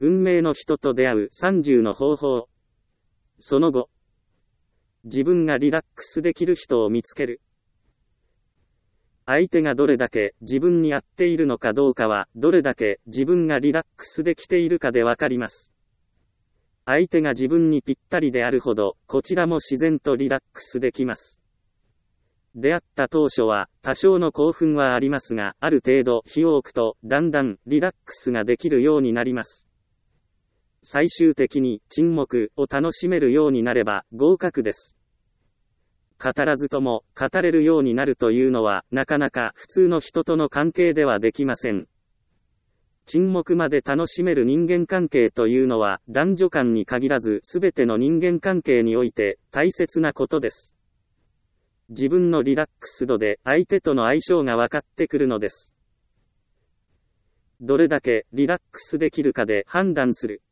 運命の人と出会う30の方法。その後、自分がリラックスできる人を見つける。相手がどれだけ自分に合っているのかどうかは、どれだけ自分がリラックスできているかでわかります。相手が自分にぴったりであるほど、こちらも自然とリラックスできます。出会った当初は、多少の興奮はありますが、ある程度日を置くと、だんだんリラックスができるようになります。最終的に沈黙を楽しめるようになれば合格です。語らずとも語れるようになるというのはなかなか普通の人との関係ではできません。沈黙まで楽しめる人間関係というのは男女間に限らず全ての人間関係において大切なことです。自分のリラックス度で相手との相性が分かってくるのです。どれだけリラックスできるかで判断する。